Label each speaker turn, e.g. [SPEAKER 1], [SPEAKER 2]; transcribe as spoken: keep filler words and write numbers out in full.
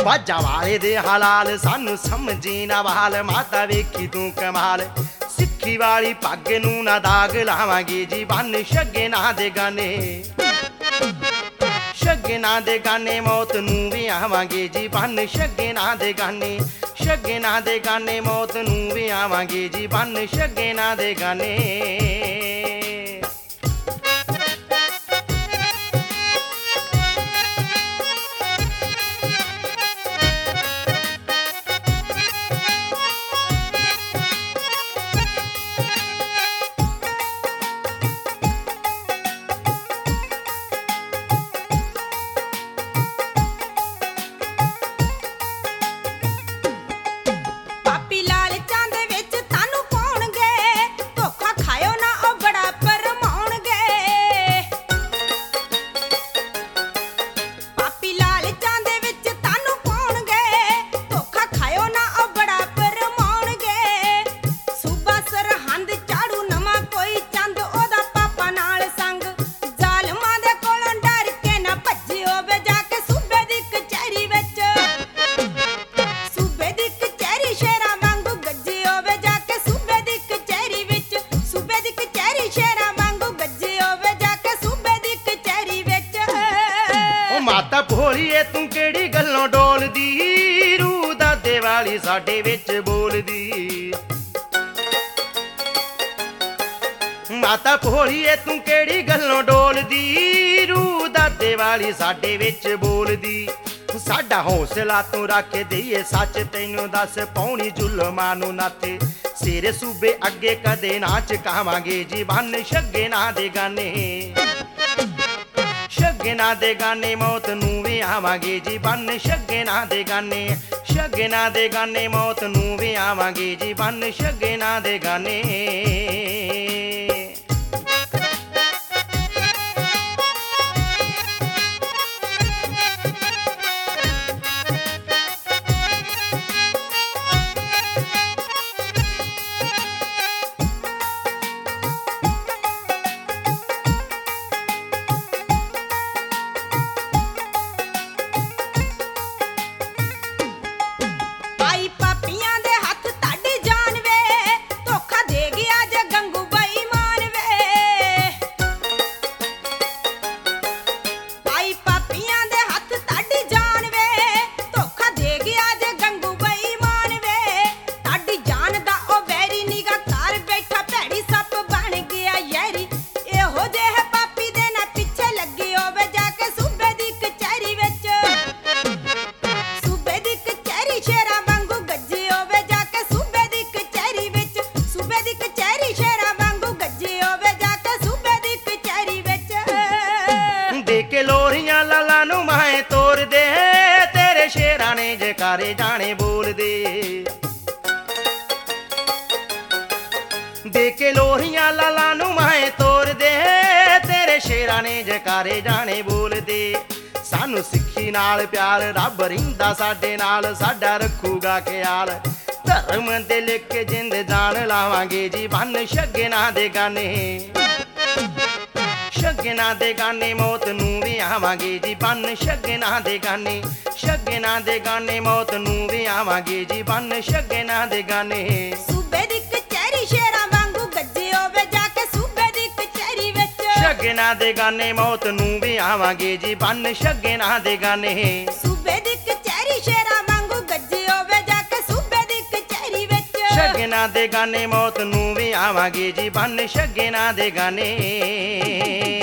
[SPEAKER 1] ਵਾਜਾ ਵਾਲੇ ਦੇ ਹਲਾਲ ਸਾਨੂੰ ਸਮਝੀ ਨਾ ਬਹਾਲ ਮਾਤਾ ਵੇਖੀ ਤੂੰ ਕਮਾਲ ਸਿੱਖੀ ਵਾਲੀ ਪੱਗ ਨੂੰ ਨਾ ਦਾਗ ਲਾਵਾਂਗੇ ਜੀ ਬੰਨ ਸ਼ਗਨਾਂ ਦੇ ਗਾਨੇ ਸ਼ਗਨਾਂ ਦੇ ਗਾਨੇ ਮੌਤ ਨੂੰ ਵੀ ਆਵਾਂਗੇ ਜੀ ਬੰਨ ਸ਼ਗਨਾਂ ਦੇ ਗਾਨੇ ਸ਼ਗਨਾਂ ਦੇ ਗਾਨੇ ਮੌਤ ਨੂੰ ਵੀ ਆਵਾਂਗੇ ਜੀ ਬੰਨ ਸ਼ਗਨਾਂ ਦੇ ਗਾਨੇ ਮਾਤਾ ਭੋਲੀਏ ਤੂੰ ਕਿਹੜੀ ਗੱਲੋਂ ਡੋਲਦੀ ਰੂ ਦਾਦੇ ਵਾਲੀ ਸਾਡੇ ਵਿੱਚ ਬੋਲਦੀ ਮਾਤਾ ਭੋਲੀਏ ਤੂੰ ਕਿਹੜੀ ਗੱਲੋਂ ਡੋਲਦੀ ਰੂ ਦਾਦੇ ਵਾਲੀ ਸਾਡੇ ਵਿੱਚ ਬੋਲਦੀ ਸਾਡਾ ਹੌਸਲਾ ਤੂੰ ਰੱਖ ਦਈਏ ਸੱਚ ਤੈਨੂੰ ਦੱਸ ਪੌਣੀ ਜ਼ੁਲਮਾਂ ਨੂੰ ਨਾਤੇ ਸਿਰ ਸੂਬੇ ਅੱਗੇ ਕਦੇ ਨਾ ਝੁਕਾਵਾਂਗੇ ਜੀ ਬੰਨ ਸ਼ਗਨਾਂ ਦੇ ਗਾਨੇ ਸ਼ਗਨਾਂ ਦੇ ਗਾਨੇ ਮੌਤ ਨੂੰ ਵੀ ਆਵਾਂਗੇ ਜੀ ਬੰਨ ਸ਼ਗਨਾਂ ਦੇ ਗਾਨੇ ਸ਼ਗਨਾਂ ਦੇ ਗਾਨੇ ਮੌਤ ਨੂੰ ਵੀ ਆਵਾਂਗੇ ਜੀ ਬੰਨ ਸ਼ਗਨਾਂ ਦੇ ਗਾਨੇ ਲੋਰੀਆਂ ਲਾਲਾਂ ਨੂੰ ਮੈਂ ਤੋਰ ਦੇ ਤੇਰੇ ਸ਼ੇਰਾਂ ਨੇ ਜਕਾਰੇ ਜਾਣੇ ਬੋਲਦੇ ਦੇ ਕੇ ਲੋਰੀਆਂ ਲਾਲਾਂ ਨੂੰ ਮੈਂ ਤੋਰ ਦੇ ਤੇਰੇ ਸ਼ੇਰਾਂ ਨੇ ਜਕਾਰੇ ਜਾਣੇ ਬੋਲਦੇ ਸਾਨੂੰ ਸਿੱਖੀ ਨਾਲ ਪਿਆਰ ਰੱਬ ਰਹਿੰਦਾ ਸਾਡੇ ਨਾਲ ਸਾਡਾ ਰੱਖੂਗਾ ਖਿਆਲ ਧਰਮ ਦੇ ਲਿਖ ਕੇ ਜਿੰਦ ਜਾਨ ਲਾਵਾਂਗੇ ਜੀ ਬੰਨ ਸ਼ਗਨਾਂ ਦੇ ਗਾਨੇ ਸ਼ਗਨਾਂ ਦੇ ਗਾਨੇ ਮੌਤ ਨੂੰ ਵੀ ਆਵਾਂਗੇ ਜੀ ਬੰਨ ਸ਼ਗਨਾਂ ਦੇ ਗਾਨੇ ਸ਼ਗਨਾਂ ਦੇ ਗਾਨੇ ਮੌਤ ਨੂੰ ਵੀ ਆਵਾਂਗੇ ਜੀ ਬੰਨ ਸ਼ਗਨਾਂ ਦੇ ਗਾਨੇ
[SPEAKER 2] ਸੂਬੇ ਦੀ ਕਚਹਿਰੀ ਸ਼ੇਰਾਂ ਵਾਂਗੂ ਗੱਜੇ ਹੋਵੇ ਜਾ ਕੇ ਸੂਬੇ ਦੀ ਕਚਹਿਰੀ ਵਿੱਚ
[SPEAKER 1] ਸ਼ਗਨਾਂ ਦੇ ਗਾਨੇ ਮੌਤ ਨੂੰ ਵੀ ਆਵਾਂਗੇ ਜੀ ਬੰਨ ਸ਼ਗਨਾਂ ਦੇ ਗਾਨੇ
[SPEAKER 2] ਸੂਬੇ ਦੀ ਕਚਹਿਰੀ ਸ਼ੇਰਾਂ ਵਾਂਗੂ ਗੱਜੇ ਹੋਵੇ ਜਾ ਕੇ ਸੂਬੇ ਦੀ ਕਚਹਿਰੀ ਵਿੱਚ
[SPEAKER 1] ਸ਼ਗਨਾਂ ਦੇ ਗਾਨੇ ਮੌਤ ਨੂੰ ਵੀ ਆਵਾਂਗੇ ਜੀ ਬੰਨ ਸ਼ਗਨਾਂ ਦੇ ਗਾਨੇ